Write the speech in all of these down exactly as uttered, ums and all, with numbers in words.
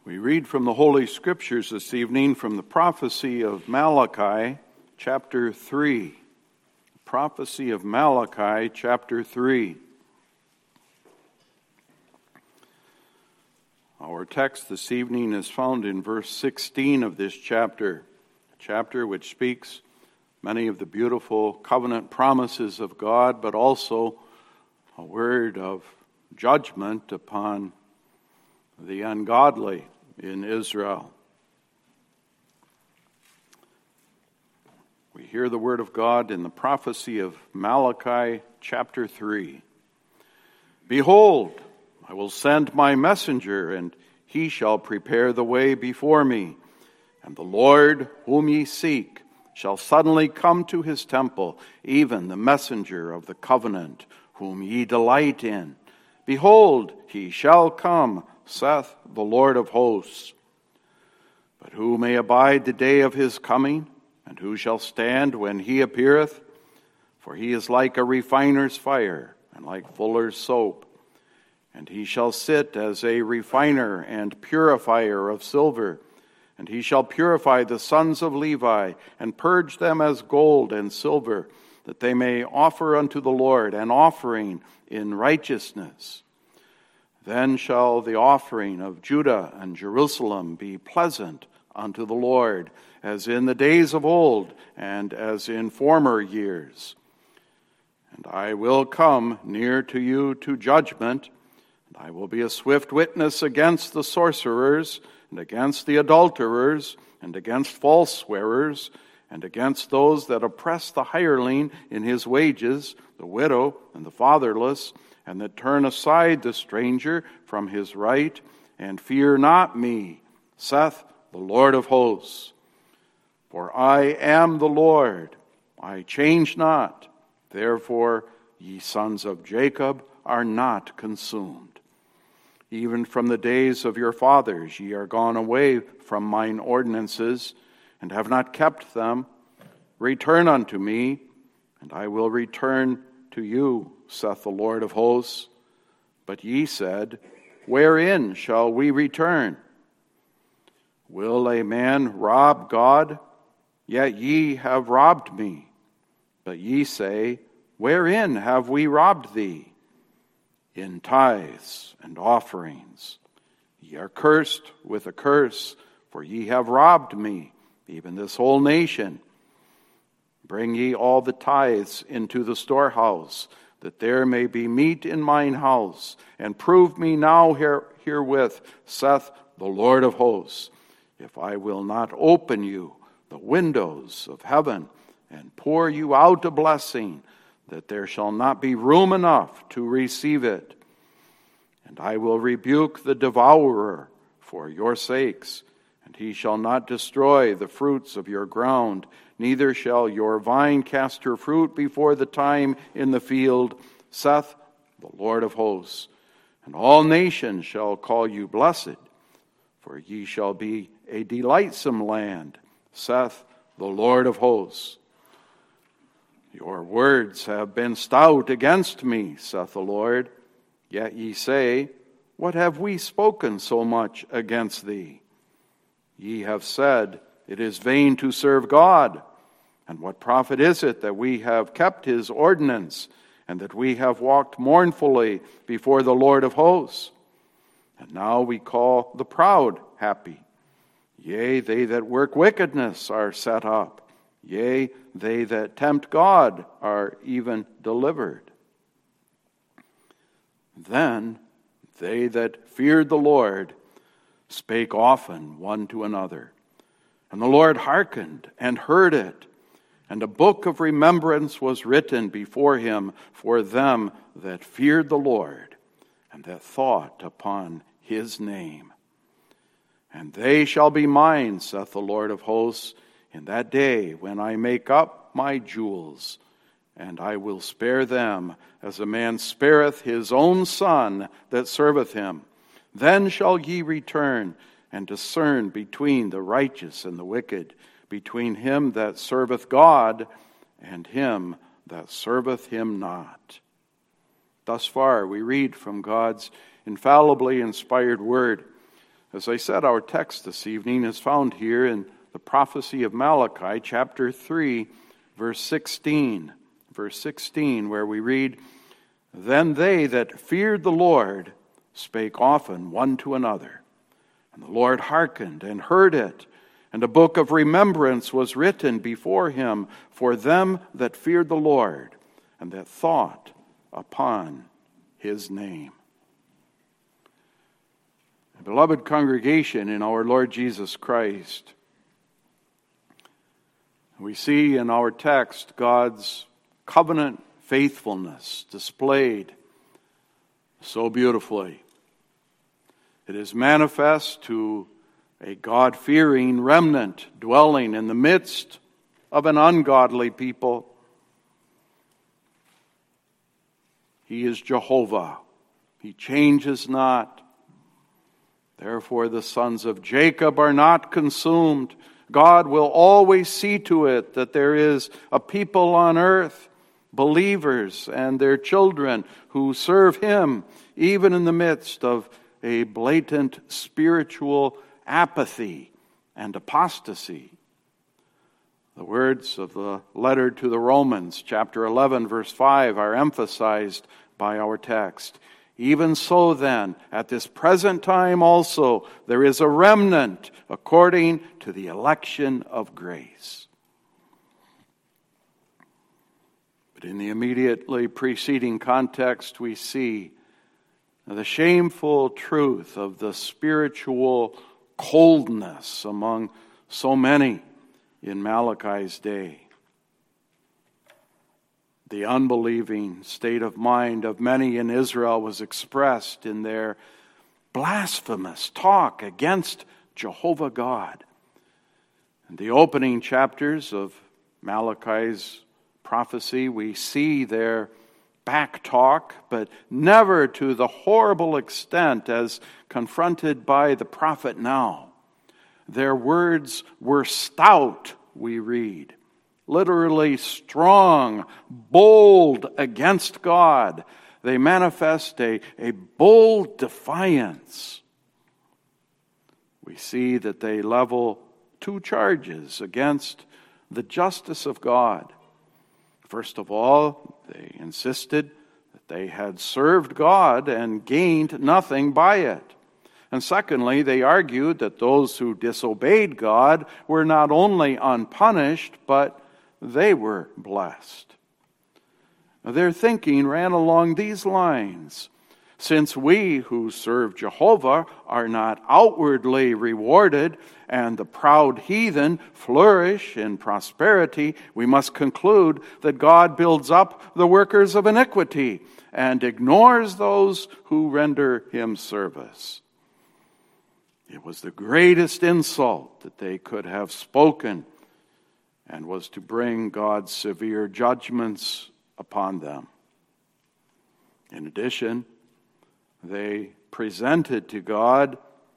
We read from the Holy Scriptures this evening from the prophecy of Malachi, chapter three. Prophecy of Malachi, chapter three. Our text this evening is found in verse sixteen of this chapter, a chapter which speaks many of the beautiful covenant promises of God, but also a word of judgment upon the ungodly in Israel. We hear the word of God in the prophecy of Malachi chapter three. Behold, I will send my messenger, and he shall prepare the way before me. And the Lord whom ye seek shall suddenly come to his temple, even the messenger of the covenant whom ye delight in. Behold, he shall come, saith the Lord of hosts. But who may abide the day of his coming? And who shall stand when he appeareth? For he is like a refiner's fire, and like fuller's soap. And he shall sit as a refiner and purifier of silver. And he shall purify the sons of Levi, and purge them as gold and silver, that they may offer unto the Lord an offering in righteousness. Then shall the offering of Judah and Jerusalem be pleasant unto the Lord, as in the days of old, and as in former years. And I will come near to you to judgment, and I will be a swift witness against the sorcerers, and against the adulterers, and against false swearers, and against those that oppress the hireling in his wages, the widow and the fatherless, and that turn aside the stranger from his right, and fear not me, saith the Lord of hosts. For I am the Lord, I change not. Therefore, ye sons of Jacob are not consumed. Even from the days of your fathers ye are gone away from mine ordinances, and have not kept them. Return unto me, and I will return to you, saith the Lord of hosts. But ye said, wherein shall we return? Will a man rob God? Yet ye have robbed me. But ye say, wherein have we robbed thee? In tithes and offerings. Ye are cursed with a curse, for ye have robbed me, even this whole nation. Bring ye all the tithes into the storehouse, that there may be meat in mine house, and prove me now here, herewith, saith the Lord of hosts, if I will not open you the windows of heaven, and pour you out a blessing, that there shall not be room enough to receive it. And I will rebuke the devourer for your sakes, and he shall not destroy the fruits of your ground, neither shall your vine cast her fruit before the time in the field, saith the Lord of hosts. And all nations shall call you blessed, for ye shall be a delightsome land, saith the Lord of hosts. Your words have been stout against me, saith the Lord. Yet ye say, what have we spoken so much against thee? Ye have said, it is vain to serve God. And what profit is it that we have kept his ordinance, and that we have walked mournfully before the Lord of hosts? And now we call the proud happy. Yea, they that work wickedness are set up. Yea, they that tempt God are even delivered. Then they that feared the Lord spake often one to another. And the Lord hearkened and heard it. And a book of remembrance was written before him for them that feared the Lord, and that thought upon his name. And they shall be mine, saith the Lord of hosts, in that day when I make up my jewels, and I will spare them, as a man spareth his own son that serveth him. Then shall ye return, and discern between the righteous and the wicked, between him that serveth God and him that serveth him not. Thus far we read from God's infallibly inspired word. As I said, our text this evening is found here in the prophecy of Malachi, chapter three, verse sixteen. Verse sixteen, where we read, "Then they that feared the Lord spake often one to another. And the Lord hearkened and heard it. And a book of remembrance was written before him for them that feared the Lord, and that thought upon his name." Beloved congregation in our Lord Jesus Christ, we see in our text God's covenant faithfulness displayed so beautifully. It is manifest to a God-fearing remnant dwelling in the midst of an ungodly people. He is Jehovah. He changes not. Therefore the sons of Jacob are not consumed. God will always see to it that there is a people on earth, believers and their children, who serve Him, even in the midst of a blatant spiritual apathy and apostasy. The words of the letter to the Romans, chapter eleven, verse five, are emphasized by our text. "Even so then, at this present time also, there is a remnant according to the election of grace." But in the immediately preceding context, we see the shameful truth of the spiritual coldness among so many in Malachi's day. The unbelieving state of mind of many in Israel was expressed in their blasphemous talk against Jehovah God. In the opening chapters of Malachi's prophecy, we see their back talk, but never to the horrible extent as confronted by the prophet now. Their words were stout, we read. Literally strong, bold against God. They manifest a, a bold defiance. We see that they level two charges against the justice of God. First of all, they insisted that they had served God and gained nothing by it. And secondly, they argued that those who disobeyed God were not only unpunished, but they were blessed. Their thinking ran along these lines. Since we who serve Jehovah are not outwardly rewarded, and the proud heathen flourish in prosperity, we must conclude that God builds up the workers of iniquity and ignores those who render Him service. It was the greatest insult that they could have spoken, and was to bring God's severe judgments upon them. In addition, they presented to God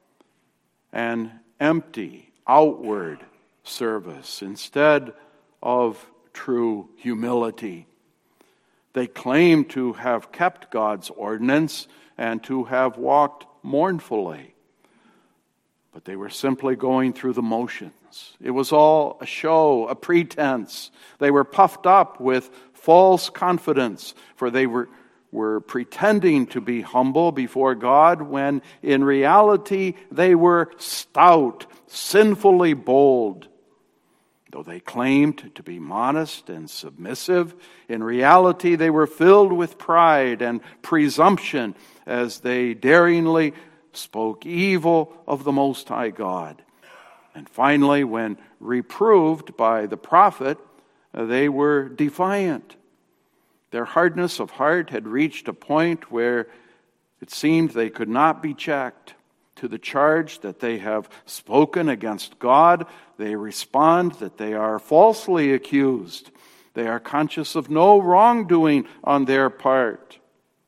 an empty, outward service instead of true humility. They claimed to have kept God's ordinance and to have walked mournfully, but they were simply going through the motions. It was all a show, a pretense. They were puffed up with false confidence, for they were, were pretending to be humble before God when in reality they were stout, sinfully bold. Though they claimed to be modest and submissive, in reality they were filled with pride and presumption as they daringly spoke evil of the Most High God. And finally, when reproved by the prophet, they were defiant. Their hardness of heart had reached a point where it seemed they could not be checked. To the charge that they have spoken against God, they respond that they are falsely accused. They are conscious of no wrongdoing on their part.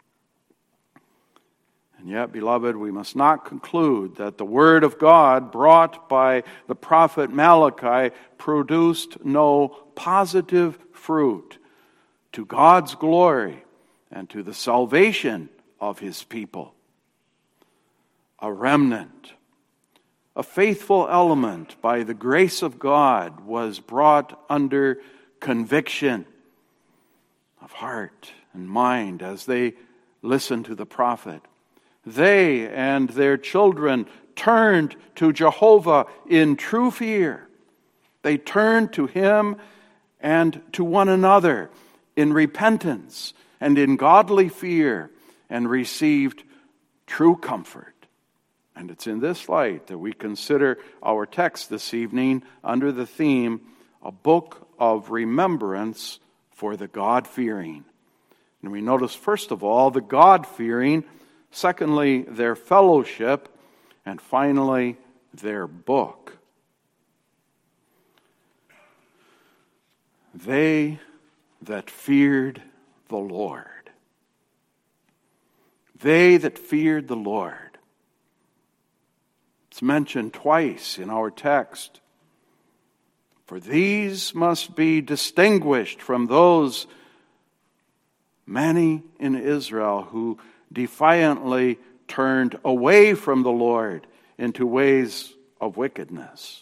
And yet, beloved, we must not conclude that the Word of God brought by the prophet Malachi produced no positive fruit to God's glory and to the salvation of His people. A remnant a faithful element, by the grace of God, was brought under conviction of heart and mind as they listened to the prophet. They and their children turned to Jehovah in true fear. They turned to Him and to one another in repentance and in godly fear, and received true comfort. And it's in this light that we consider our text this evening under the theme, a book of remembrance for the God-fearing. And we notice, first of all, the God-fearing, secondly, their fellowship, and finally, their book. They that feared the Lord. They that feared the Lord. It's mentioned twice in our text. For these must be distinguished from those many in Israel who defiantly turned away from the Lord into ways of wickedness.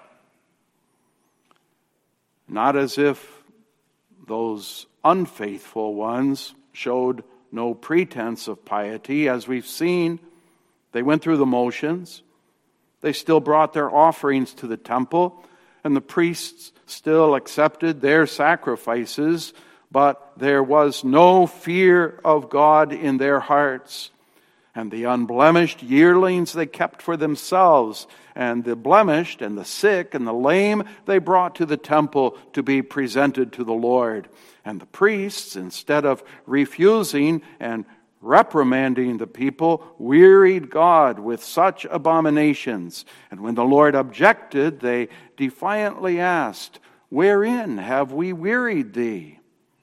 Not as if those unfaithful ones showed no pretense of piety. As we've seen, they went through the motions. They still brought their offerings to the temple, and the priests still accepted their sacrifices, but there was no fear of God in their hearts. And the unblemished yearlings they kept for themselves, and the blemished and the sick and the lame they brought to the temple to be presented to the Lord. And the priests, instead of refusing and reprimanding the people, wearied God with such abominations. And when the Lord objected, they defiantly asked, "Wherein have we wearied thee?"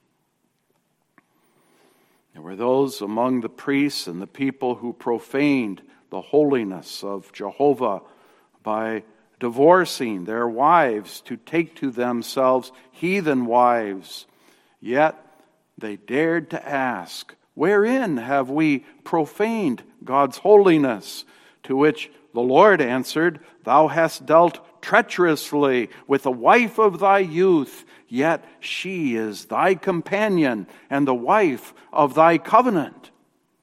There were those among the priests and the people who profaned the holiness of Jehovah by divorcing their wives to take to themselves heathen wives. Yet they dared to ask, "Wherein have we profaned God's holiness?" To which the Lord answered, "Thou hast dealt treacherously with the wife of thy youth, yet she is thy companion and the wife of thy covenant."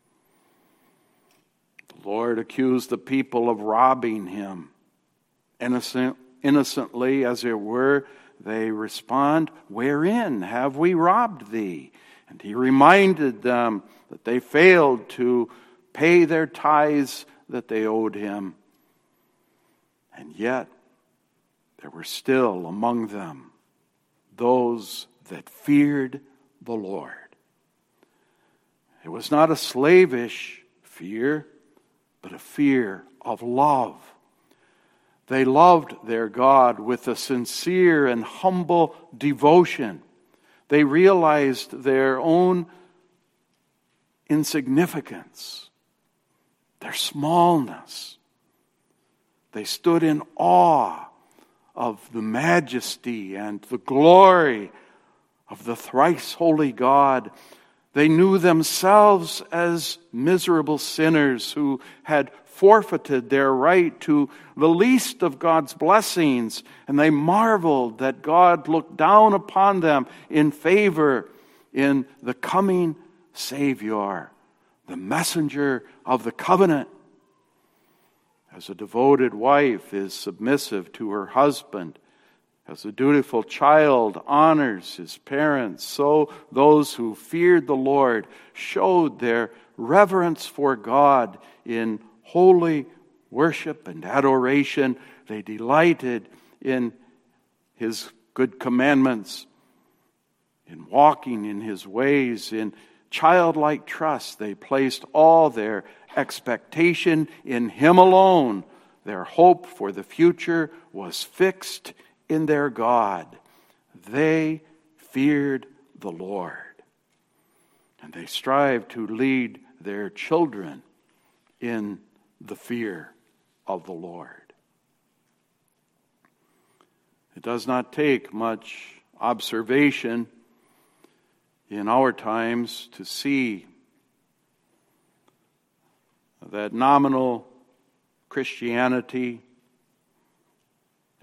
The Lord accused the people of robbing Him. Innocent, innocently, as it were, they respond, "Wherein have we robbed thee?" And He reminded them that they failed to pay their tithes that they owed Him. And yet, there were still among them those that feared the Lord. It was not a slavish fear, but a fear of love. They loved their God with a sincere and humble devotion. They realized their own insignificance, their smallness. They stood in awe of the majesty and the glory of the thrice holy God. They knew themselves as miserable sinners who had forfeited their right to the least of God's blessings, and they marveled that God looked down upon them in favor in the coming Savior, the messenger of the covenant. As a devoted wife is submissive to her husband, as a dutiful child honors his parents, so those who feared the Lord showed their reverence for God in holy worship and adoration. They delighted in His good commandments, in walking in His ways, in childlike trust. They placed all their expectation in Him alone. Their hope for the future was fixed in their God. They feared the Lord, and they strived to lead their children in the fear of the Lord. It does not take much observation in our times to see that nominal Christianity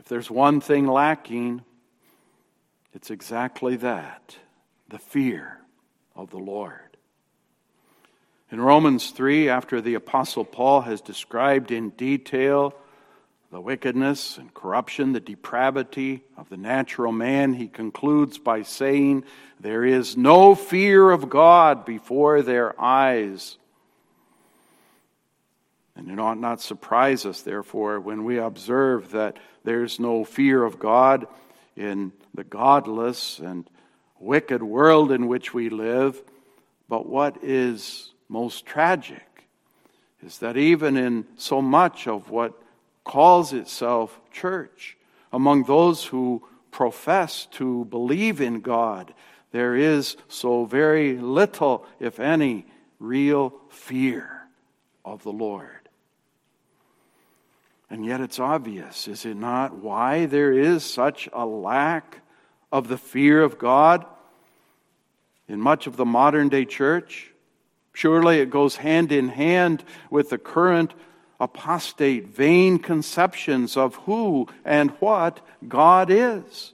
If there's one thing lacking, it's exactly that, the fear of the Lord. In Romans three, after the Apostle Paul has described in detail the wickedness and corruption, the depravity of the natural man, he concludes by saying, there is no fear of God before their eyes. And it ought not surprise us, therefore, when we observe that there's no fear of God in the godless and wicked world in which we live. But what is most tragic is that even in so much of what calls itself church, among those who profess to believe in God, there is so very little, if any, real fear of the Lord. And yet it's obvious, is it not, why there is such a lack of the fear of God in much of the modern day church? Surely it goes hand in hand with the current apostate, vain conceptions of who and what God is.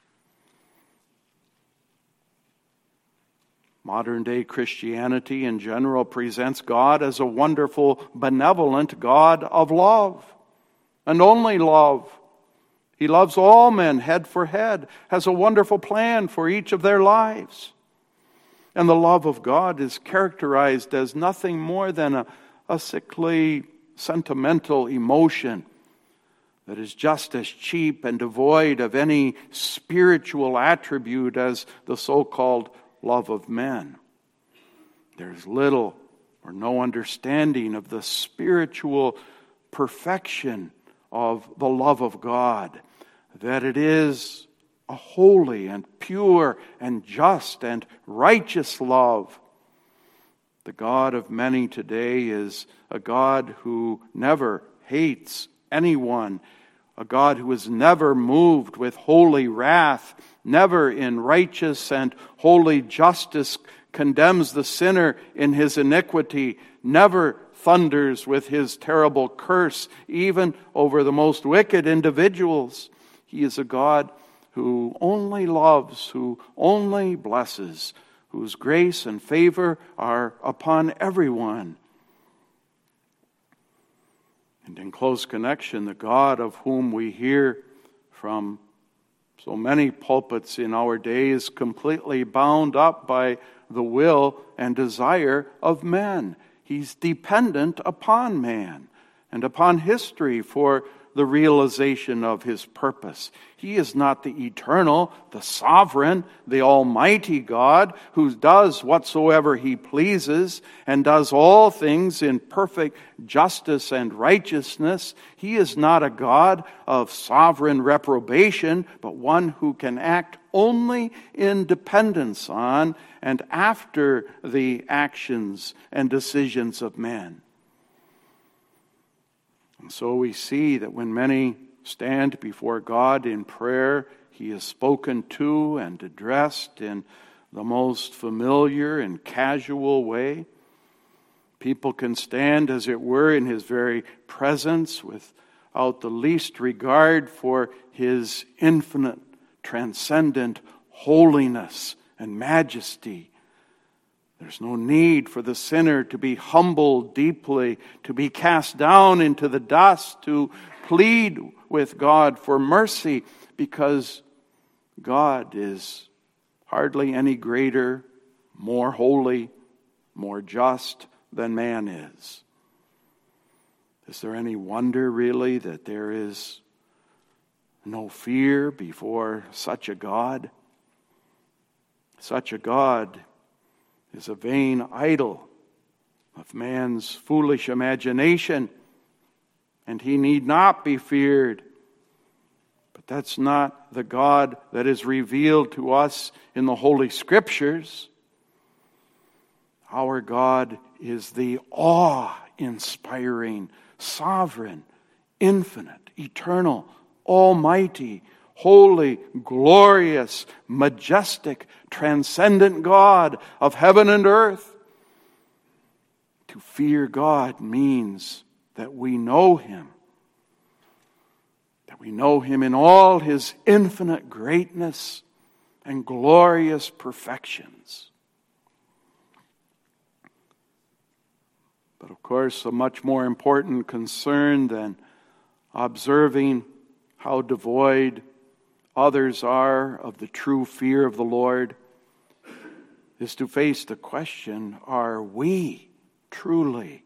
Modern day Christianity in general presents God as a wonderful, benevolent God of love, and only love. He loves all men head for head, has a wonderful plan for each of their lives. And the love of God is characterized as nothing more than a, a sickly, sentimental emotion that is just as cheap and devoid of any spiritual attribute as the so-called love of men. There's little or no understanding of the spiritual perfection of the love of God, that it is a holy and pure and just and righteous love. The God of many today is a God who never hates anyone, a God who is never moved with holy wrath, never in righteous and holy justice condemns the sinner in his iniquity, never thunders with his terrible curse, even over the most wicked individuals. He is a God who only loves, who only blesses, whose grace and favor are upon everyone. And in close connection, the God of whom we hear from so many pulpits in our days, completely bound up by the will and desire of men. He's dependent upon man and upon history for the realization of his purpose. He is not the eternal, the sovereign, the almighty God who does whatsoever he pleases and does all things in perfect justice and righteousness. He is not a God of sovereign reprobation, but one who can act only in dependence on and after the actions and decisions of men. And so we see that when many stand before God in prayer, he is spoken to and addressed in the most familiar and casual way. People can stand, as it were, in his very presence without the least regard for his infinite, transcendent holiness and majesty. There's no need for the sinner to be humbled deeply, to be cast down into the dust, to plead with God for mercy, because God is hardly any greater, more holy, more just than man is. Is there any wonder, really, that there is no fear before such a God? Such a God is a vain idol of man's foolish imagination, and he need not be feared. But that's not the God that is revealed to us in the Holy Scriptures. Our God is the awe-inspiring, sovereign, infinite, eternal, almighty, holy, glorious, majestic, transcendent God of heaven and earth. To fear God means that we know him. that we know him in all his infinite greatness and glorious perfections. But of course, a much more important concern than observing how devoid others are of the true fear of the Lord is to face the question, are we truly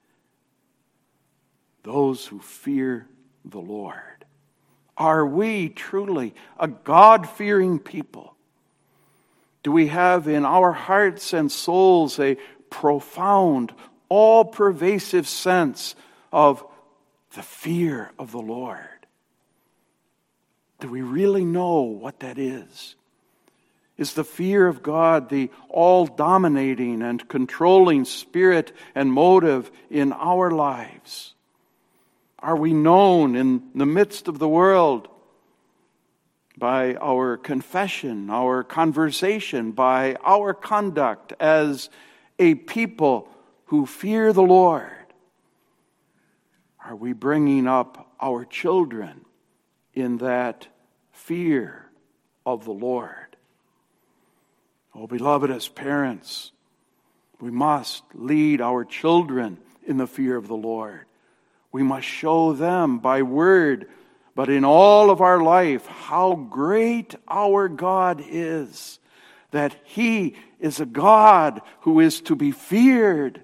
those who fear the Lord? Are we truly a God-fearing people? Do we have in our hearts and souls a profound, all-pervasive sense of the fear of the Lord? Do we really know what that is? Is the fear of God the all-dominating and controlling spirit and motive in our lives? Are we known in the midst of the world by our confession, our conversation, by our conduct as a people who fear the Lord? Are we bringing up our children in that fear of the Lord? Oh, beloved, as parents, we must lead our children in the fear of the Lord. We must show them by word, but in all of our life, how great our God is, that he is a God who is to be feared.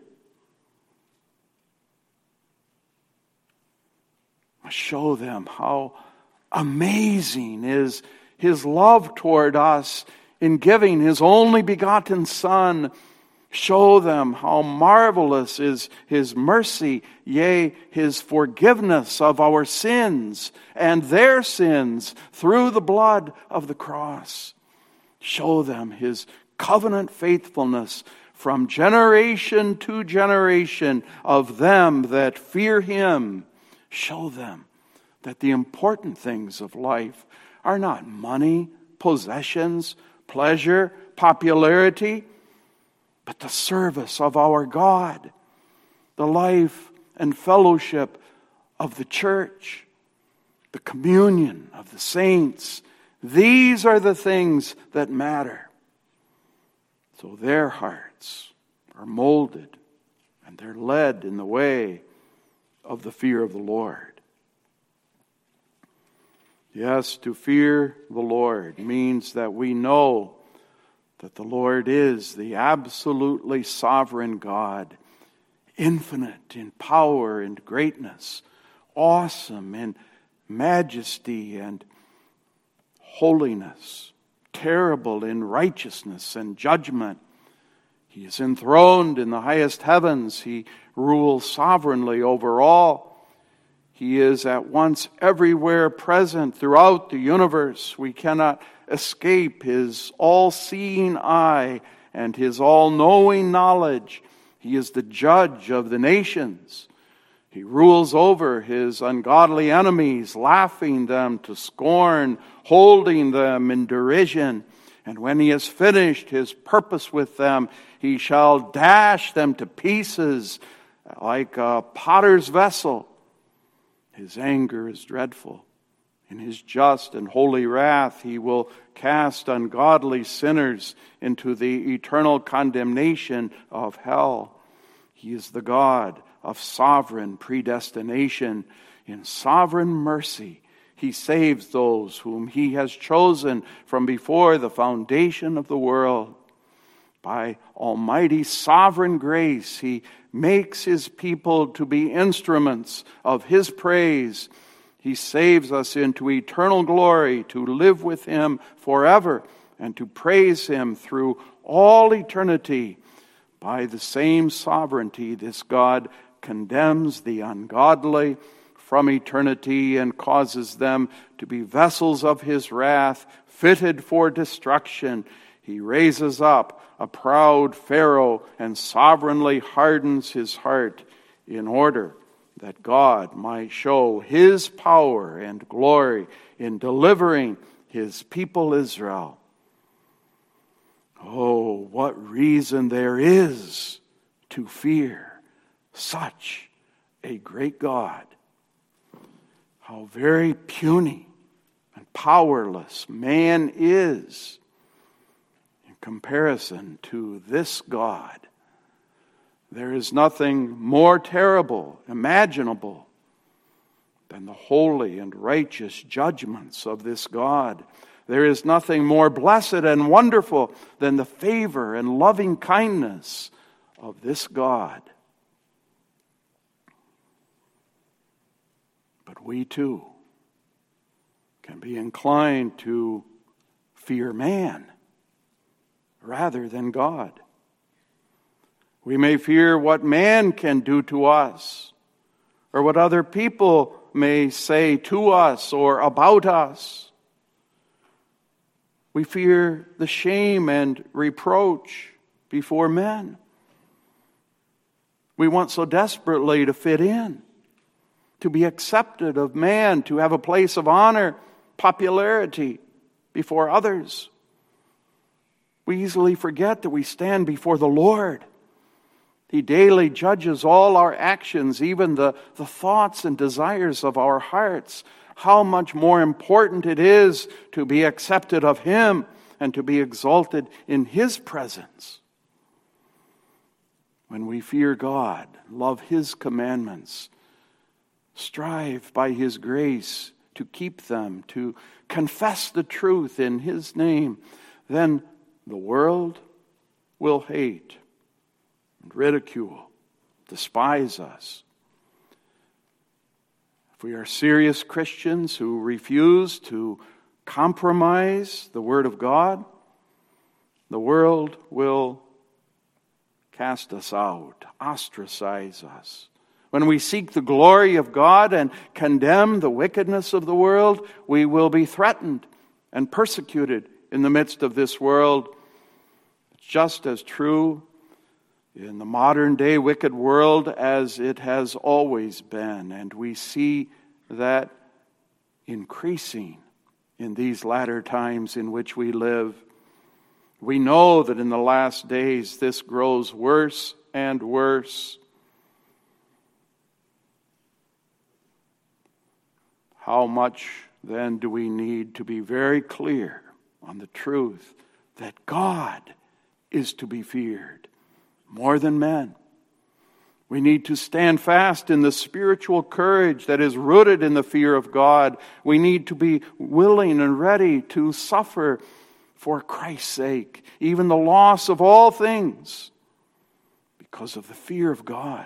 We must show them how amazing is his love toward us in giving his only begotten Son. Show them how marvelous is his mercy, yea, his forgiveness of our sins and their sins through the blood of the cross. Show them his covenant faithfulness from generation to generation of them that fear him. Show them that the important things of life are not money, possessions, pleasure, popularity, but the service of our God, the life and fellowship of the church, the communion of the saints. These are the things that matter. So their hearts are molded and they're led in the way of the fear of the Lord. Yes, to fear the Lord means that we know that the Lord is the absolutely sovereign God, infinite in power and greatness, awesome in majesty and holiness, terrible in righteousness and judgment. He is enthroned in the highest heavens. He rules sovereignly over all. He is at once everywhere present throughout the universe. We cannot escape his all-seeing eye and his all-knowing knowledge. He is the judge of the nations. He rules over his ungodly enemies, laughing them to scorn, holding them in derision. And when he has finished his purpose with them, he shall dash them to pieces like a potter's vessel. His anger is dreadful. In his just and holy wrath, he will cast ungodly sinners into the eternal condemnation of hell. He is the God of sovereign predestination. In sovereign mercy, he saves those whom he has chosen from before the foundation of the world. By almighty sovereign grace, he makes his people to be instruments of his praise. He saves us into eternal glory to live with him forever and to praise him through all eternity. By the same sovereignty, this God condemns the ungodly from eternity and causes them to be vessels of his wrath, fitted for destruction. He raises up a proud Pharaoh and sovereignly hardens his heart in order that God might show his power and glory in delivering his people Israel. Oh, what reason there is to fear such a great God. how very puny and powerless man is in comparison to this God. There is nothing more terrible, imaginable, than the holy and righteous judgments of this God. There is nothing more blessed and wonderful than the favor and loving kindness of this God. But we too can be inclined to fear man rather than God. We may fear what man can do to us, or what other people may say to us or about us. We fear the shame and reproach before men. We want so desperately to fit in, to be accepted of man, to have a place of honor, popularity before others. We easily forget that we stand before the Lord. He daily judges all our actions, even the, the thoughts and desires of our hearts. How much more important it is to be accepted of Him and to be exalted in His presence. When we fear God, love His commandments, strive by His grace to keep them, to confess the truth in His name, then the world will hate and ridicule, despise us. If we are serious Christians who refuse to compromise the Word of God, the world will cast us out, ostracize us. When we seek the glory of God and condemn the wickedness of the world, we will be threatened and persecuted in the midst of this world. It's just as true in the modern day wicked world as it has always been. And we see that increasing in these latter times in which we live. We know that in the last days this grows worse and worse. How much then do we need to be very clear on the truth that God is to be feared more than men? We need to stand fast in the spiritual courage that is rooted in the fear of God. We need to be willing and ready to suffer for Christ's sake, even the loss of all things, because of the fear of God.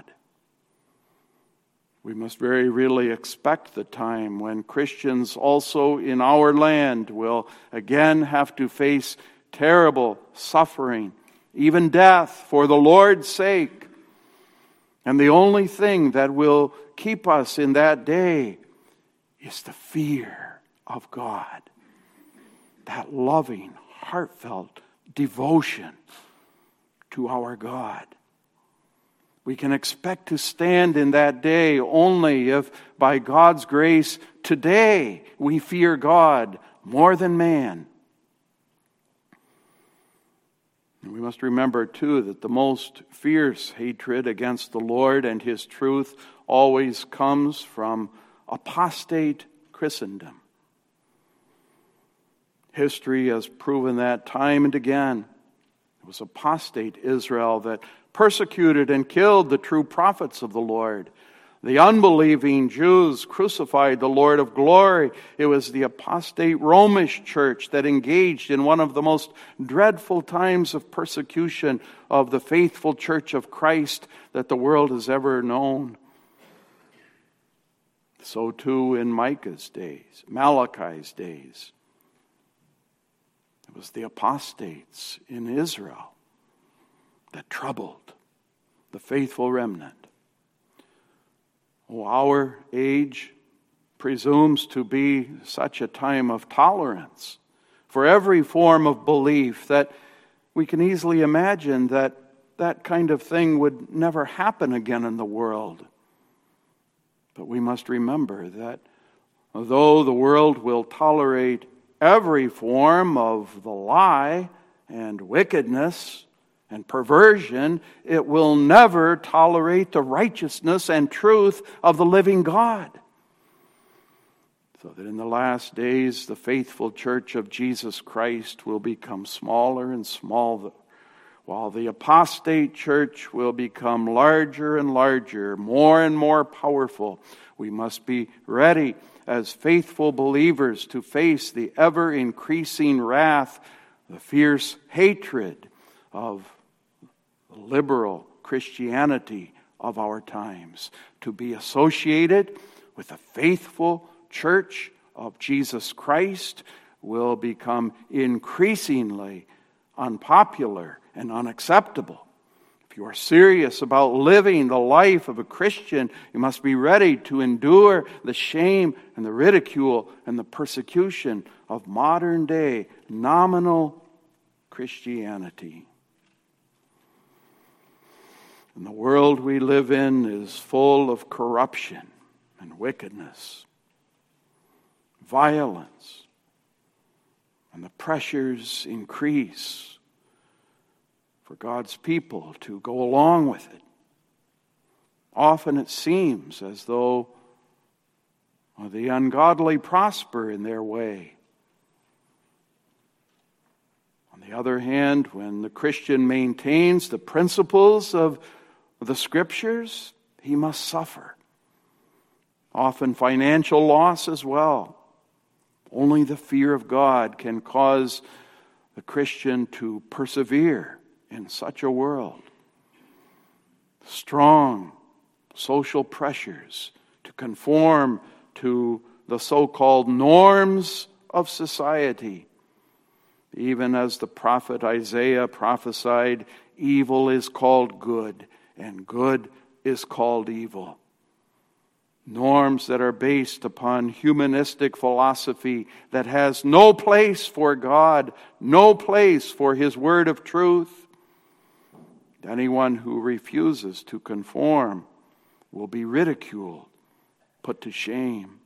We must very really expect the time when Christians also in our land will again have to face terrible suffering, even death, for the Lord's sake. And the only thing that will keep us in that day is the fear of God. That loving, heartfelt devotion to our God. We can expect to stand in that day only if, by God's grace, today we fear God more than man. And we must remember, too, that the most fierce hatred against the Lord and His truth always comes from apostate Christendom. History has proven that time and again. It was apostate Israel that persecuted and killed the true prophets of the Lord. The unbelieving Jews crucified the Lord of glory. It was the apostate Romish church that engaged in one of the most dreadful times of persecution of the faithful church of Christ that the world has ever known. So too in Micah's days, Malachi's days. It was the apostates in Israel that troubled the faithful remnant. Oh, our age presumes to be such a time of tolerance for every form of belief that we can easily imagine that that kind of thing would never happen again in the world. But we must remember that although the world will tolerate every form of the lie and wickedness and perversion, it will never tolerate the righteousness and truth of the living God. so that in the last days the faithful church of Jesus Christ will become smaller and smaller, while the apostate church will become larger and larger, more and more powerful. We must be ready as faithful believers to face the ever-increasing wrath, the fierce hatred of the liberal Christianity of our times, to be associated with the faithful church of Jesus Christ will become increasingly unpopular and unacceptable. If you are serious about living the life of a Christian, you must be ready to endure the shame and the ridicule and the persecution of modern day nominal Christianity. And the world we live in is full of corruption and wickedness, violence, and the pressures increase for God's people to go along with it. Often it seems as though the ungodly prosper in their way. On the other hand, when the Christian maintains the principles of the Scriptures, he must suffer. Often financial loss as well. Only the fear of God can cause the Christian to persevere in such a world. Strong social pressures to conform to the so-called norms of society. Even as the prophet Isaiah prophesied, evil is called good, and good is called evil. Norms that are based upon humanistic philosophy that has no place for God, no place for His word of truth. Anyone who refuses to conform will be ridiculed, put to shame.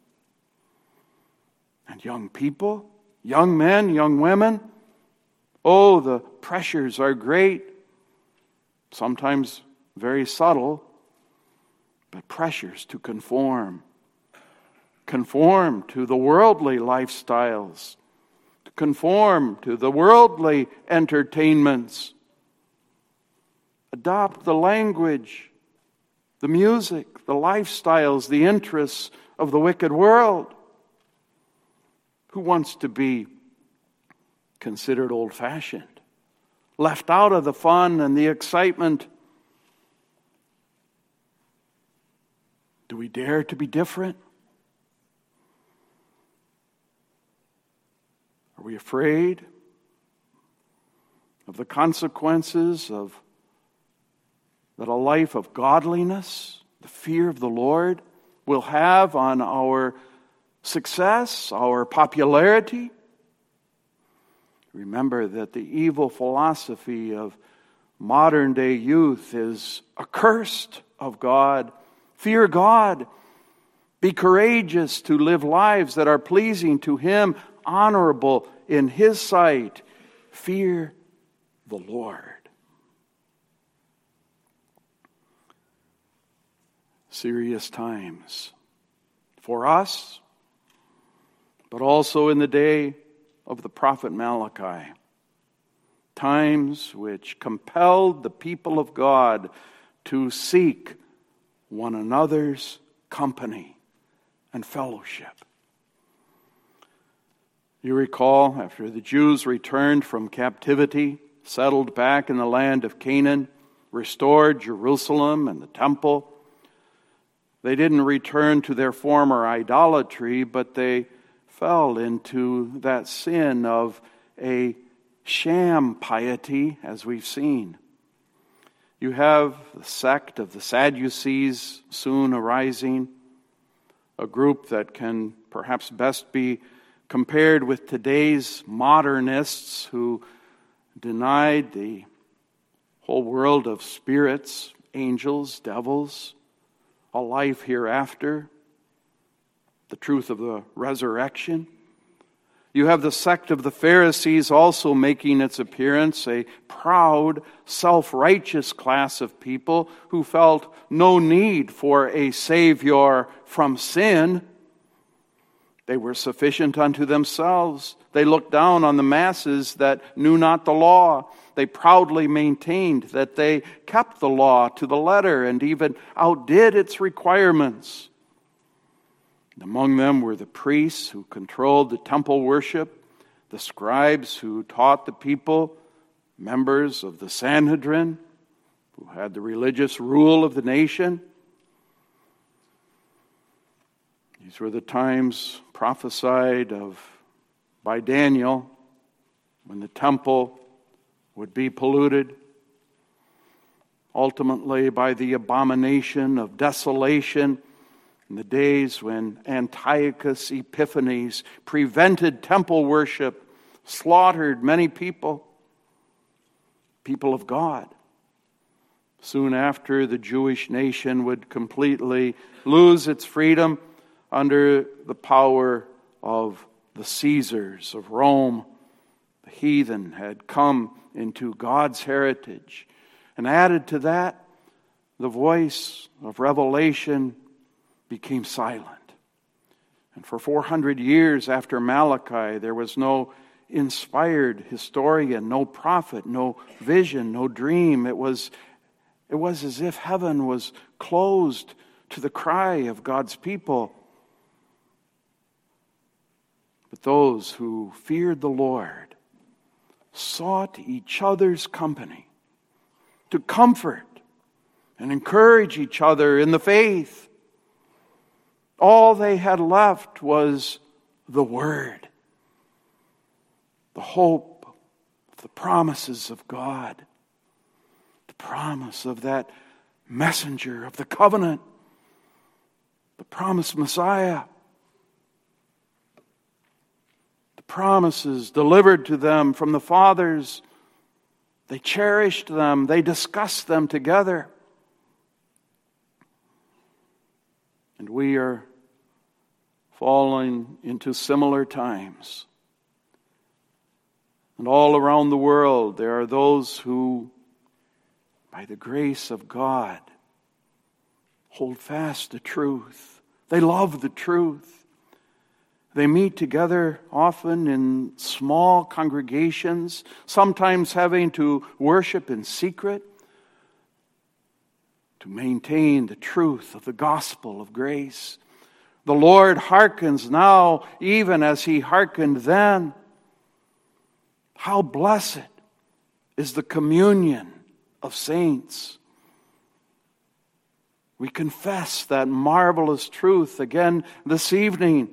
And young people, young men, young women, oh, the pressures are great, sometimes very subtle, but pressures to conform. Conform to the worldly lifestyles, to conform to the worldly entertainments. Adopt the language, the music, the lifestyles, the interests of the wicked world. Who wants to be considered old-fashioned, left out of the fun and the excitement? Do we dare to be different? Are we afraid of the consequences of that a life of godliness, the fear of the Lord, will have on our success, our popularity? Remember that the evil philosophy of modern day youth is accursed of God. Fear God. Be courageous to live lives that are pleasing to Him, honorable in His sight. Fear the Lord. Serious times for us, but also in the day of the prophet Malachi. Times which compelled the people of God to seek one another's company and fellowship. You recall, after the Jews returned from captivity, settled back in the land of Canaan, restored Jerusalem and the temple, they didn't return to their former idolatry, but they fell into that sin of a sham piety, as we've seen. You have the sect of the Sadducees soon arising, a group that can perhaps best be compared with today's modernists who denied the whole world of spirits, angels, devils, a life hereafter, the truth of the resurrection. You have the sect of the Pharisees also making its appearance, a proud, self-righteous class of people who felt no need for a Savior from sin. They were sufficient unto themselves. They looked down on the masses that knew not the law. They proudly maintained that they kept the law to the letter and even outdid its requirements. Among them were the priests who controlled the temple worship, the scribes who taught the people, members of the Sanhedrin who had the religious rule of the nation. These were the times prophesied of by Daniel when the temple would be polluted, ultimately by the abomination of desolation in the days when Antiochus Epiphanes prevented temple worship, slaughtered many people, people of God. Soon after, the Jewish nation would completely lose its freedom under the power of the Caesars of Rome. The heathen had come into God's heritage. And added to that, the voice of revelation became silent. And for four hundred years after Malachi, there was no inspired historian, no prophet, no vision, no dream. It was, it was as if heaven was closed to the cry of God's people. But those who feared the Lord sought each other's company to comfort and encourage each other in the faith. All they had left was the Word, the hope of the promises of God, the promise of that messenger of the covenant, the promised Messiah. Promises delivered to them from the fathers. They cherished them. They discussed them together. And we are falling into similar times. And all around the world there are those who, by the grace of God, hold fast the truth. They love the truth. They meet together often in small congregations, sometimes having to worship in secret to maintain the truth of the gospel of grace. The Lord hearkens now, even as He hearkened then. How blessed is the communion of saints. We confess that marvelous truth again this evening.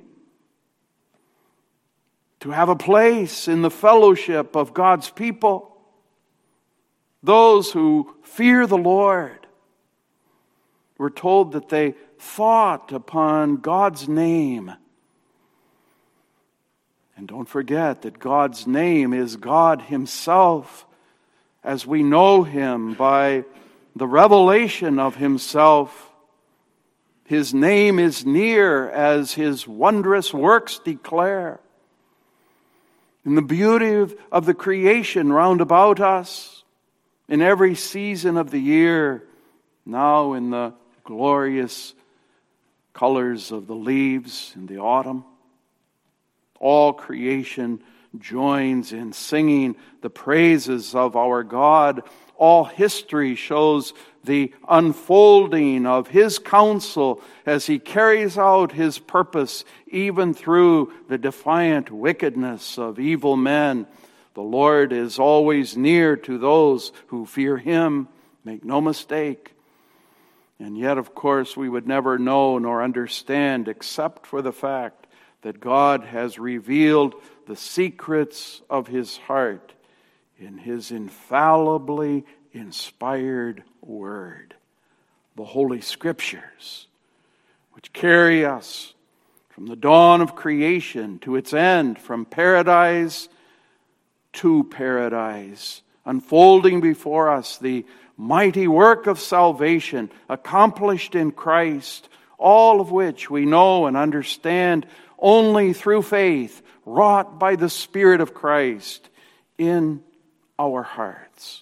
To have a place in the fellowship of God's people. Those who fear the Lord. We're told that they thought upon God's name. And don't forget that God's name is God Himself, as we know Him by the revelation of Himself. His name is near, as His wondrous works declare. In the beauty of, of the creation round about us, in every season of the year, now in the glorious colors of the leaves in the autumn, all creation joins in singing the praises of our God. All history shows the unfolding of His counsel as He carries out His purpose, even through the defiant wickedness of evil men. The Lord is always near to those who fear Him. Make no mistake. And yet, of course, we would never know nor understand except for the fact that God has revealed the secrets of His heart in His infallibly inspired Word, the Holy Scriptures, which carry us from the dawn of creation to its end, from paradise to paradise, unfolding before us the mighty work of salvation accomplished in Christ, all of which we know and understand only through faith, wrought by the Spirit of Christ in our hearts.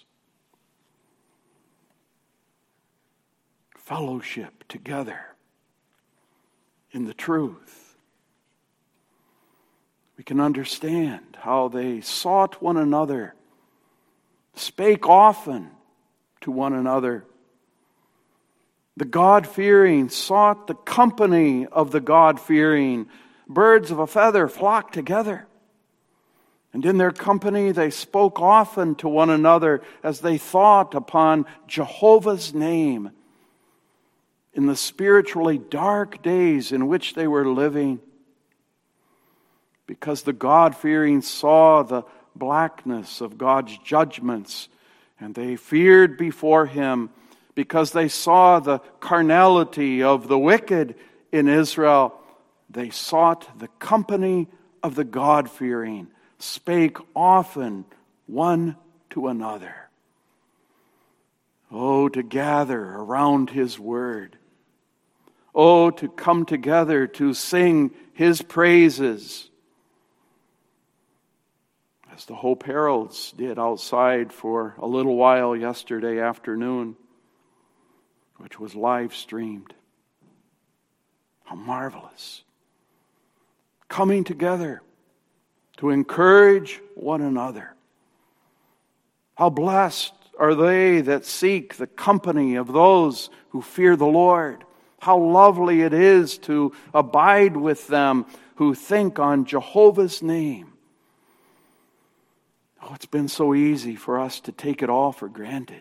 Fellowship together in the truth. we can understand how they sought one another, spake often to one another. The God-fearing sought the company of the God-fearing. Birds of a feather flocked together. And in their company they spoke often to one another as they thought upon Jehovah's name in the spiritually dark days in which they were living. Because the God-fearing saw the blackness of God's judgments, and they feared before Him. Because they saw the carnality of the wicked in Israel, they sought the company of the God-fearing, spake often one to another. Oh, to gather around His word. Oh, to come together to sing His praises. As the Hope Heralds did outside for a little while yesterday afternoon, which was live streamed. How marvelous. Coming together to encourage one another. How blessed are they that seek the company of those who fear the Lord. How lovely it is to abide with them who think on Jehovah's name. Oh, it's been so easy for us to take it all for granted.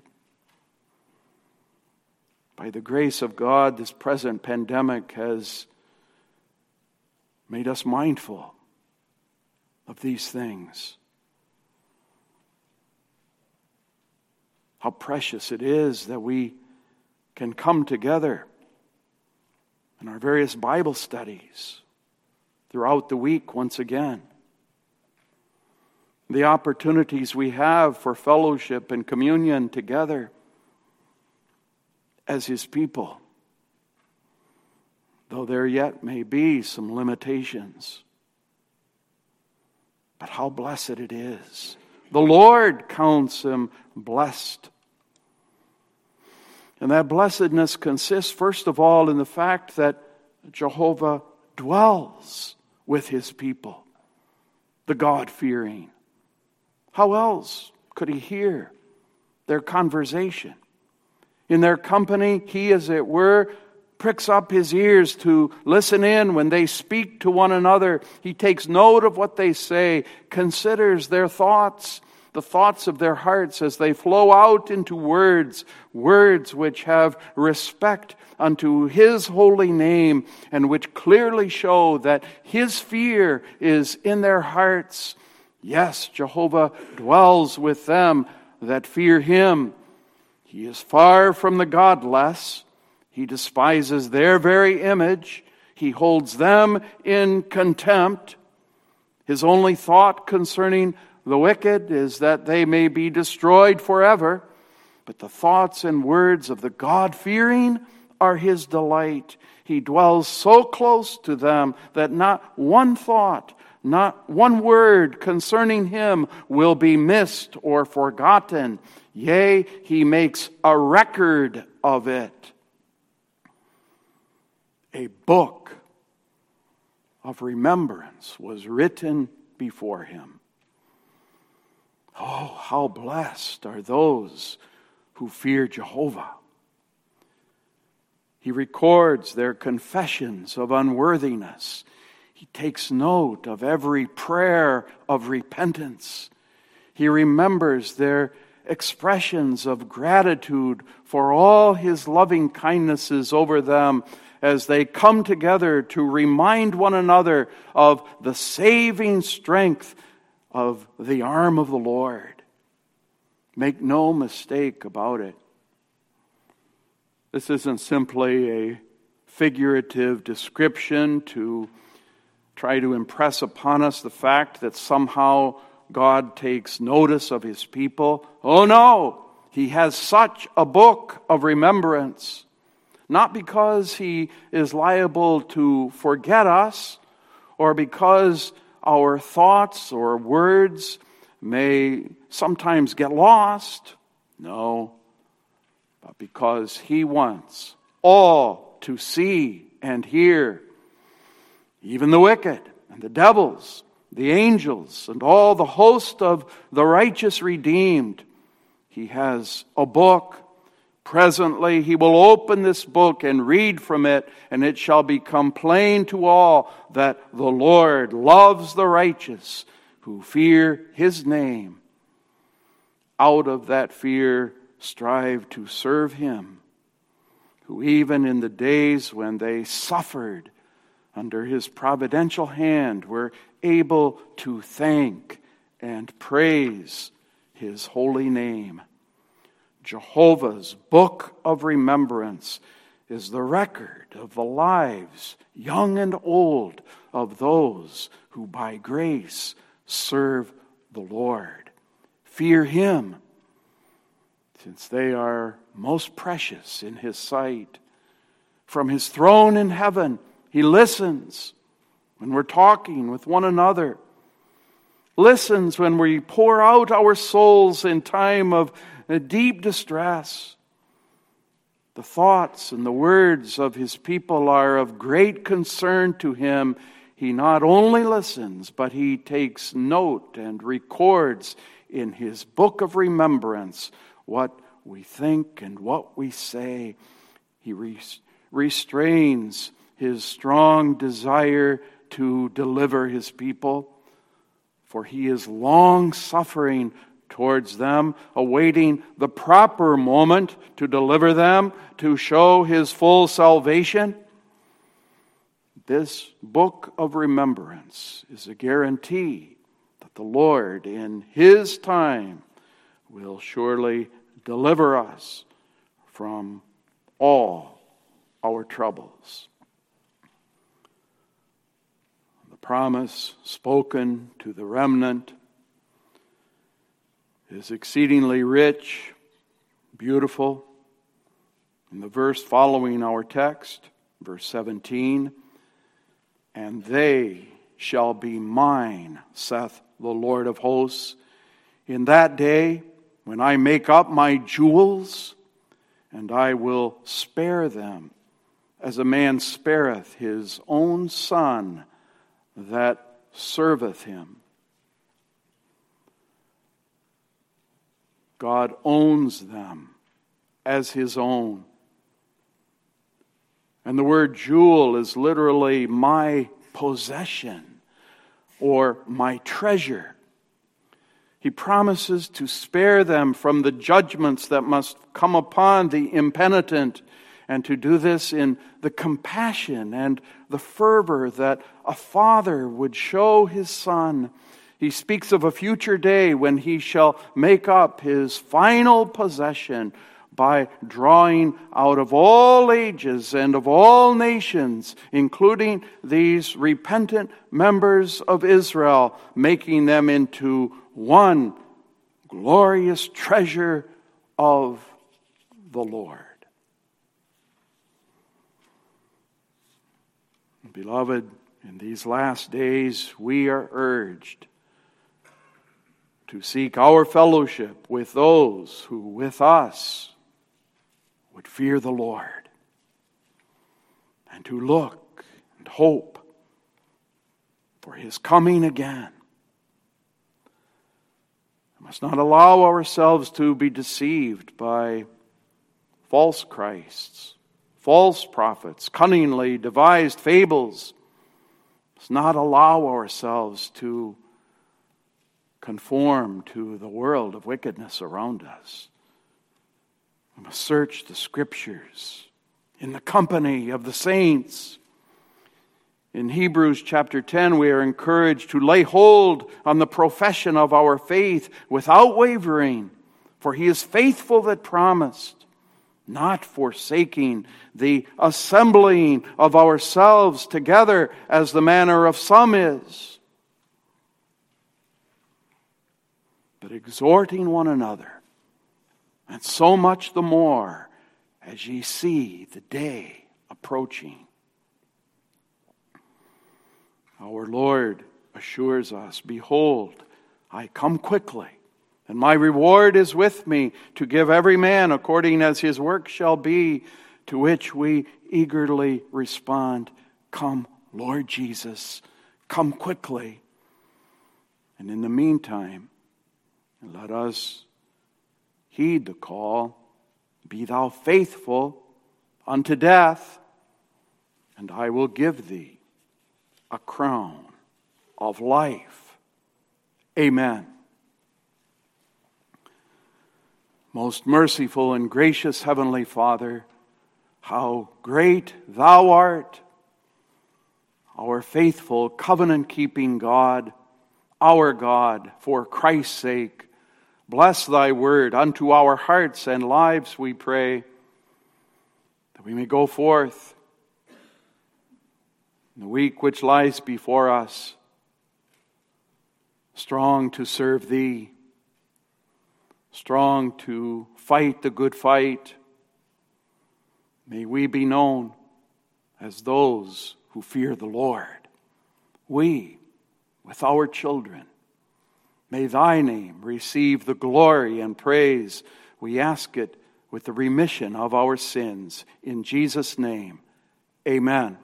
By the grace of God, this present pandemic has made us mindful of these things. How precious it is that we can come together in our various Bible studies throughout the week once again. The opportunities we have for fellowship and communion together as His people, though there yet may be some limitations. But how blessed it is. The Lord counts them blessed. And that blessedness consists, first of all, in the fact that Jehovah dwells with His people, the God-fearing. How else could He hear their conversation? In their company, He, as it were, pricks up His ears to listen in when they speak to one another. He takes note of what they say, considers their thoughts, the thoughts of their hearts as they flow out into words, words which have respect unto His holy name and which clearly show that His fear is in their hearts. Yes, Jehovah dwells with them that fear Him. He is far from the godless. He despises their very image. He holds them in contempt. His only thought concerning the wicked is that they may be destroyed forever. But the thoughts and words of the God-fearing are His delight. He dwells so close to them that not one thought, not one word concerning Him will be missed or forgotten. Yea, He makes a record of it. A book of remembrance was written before Him. Oh, how blessed are those who fear Jehovah. He records their confessions of unworthiness. He takes note of every prayer of repentance. He remembers their expressions of gratitude for all His loving kindnesses over them as they come together to remind one another of the saving strength of the arm of the Lord. Make no mistake about it. This isn't simply a figurative description to try to impress upon us the fact that somehow God takes notice of His people. Oh no! He has such a book of remembrance. Not because He is liable to forget us, or because our thoughts or words may sometimes get lost. No, but because He wants all to see and hear, even the wicked and the devils, the angels, and all the host of the righteous redeemed. He has a book. Presently he will open this book and read from it, and it shall become plain to all that the Lord loves the righteous who fear his name. Out of that fear strive to serve him, who even in the days when they suffered under his providential hand were able to thank and praise his holy name. Jehovah's book of remembrance is the record of the lives, young and old, of those who by grace serve the Lord. Fear him, since they are most precious in his sight. From his throne in heaven, he listens when we're talking with one another. Listens when we pour out our souls in time of deep distress. The thoughts and the words of his people are of great concern to him. He not only listens, but he takes note and records in his book of remembrance what we think and what we say. He re- restrains his strong desire to deliver his people, for he is long-suffering towards them, awaiting the proper moment to deliver them, to show his full salvation. This book of remembrance is a guarantee that the Lord, in his time, will surely deliver us from all our troubles. The promise spoken to the remnant is exceedingly rich, beautiful. In the verse following our text, verse seventeen, and they shall be mine, saith the Lord of hosts, in that day when I make up my jewels, and I will spare them, as a man spareth his own son that serveth him. God owns them as his own. And the word jewel is literally my possession or my treasure. He promises to spare them from the judgments that must come upon the impenitent, and to do this in the compassion and the fervor that a father would show his son. He speaks of a future day when he shall make up his final possession by drawing out of all ages and of all nations, including these repentant members of Israel, making them into one glorious treasure of the Lord. Beloved, in these last days we are urged to seek our fellowship with those who with us would fear the Lord, and to look and hope for his coming again. We must not allow ourselves to be deceived by false Christs, false prophets, cunningly devised fables. We must not allow ourselves to conform to the world of wickedness around us. We must search the Scriptures in the company of the saints. In Hebrews chapter ten, we are encouraged to lay hold on the profession of our faith without wavering, for he is faithful that promised, not forsaking the assembling of ourselves together as the manner of some is, but exhorting one another, and so much the more as ye see the day approaching. Our Lord assures us, behold, I come quickly, and my reward is with me to give every man according as his work shall be, to which we eagerly respond, come, Lord Jesus, come quickly. And in the meantime, let us heed the call, be thou faithful unto death, and I will give thee a crown of life. Amen. Most merciful and gracious Heavenly Father, how great thou art, our faithful, covenant-keeping God, our God, for Christ's sake. Bless thy word unto our hearts and lives, we pray, that we may go forth in the week which lies before us, strong to serve thee, strong to fight the good fight. May we be known as those who fear the Lord. We, with our children, may thy name receive the glory and praise. We ask it with the remission of our sins. In Jesus' name, amen.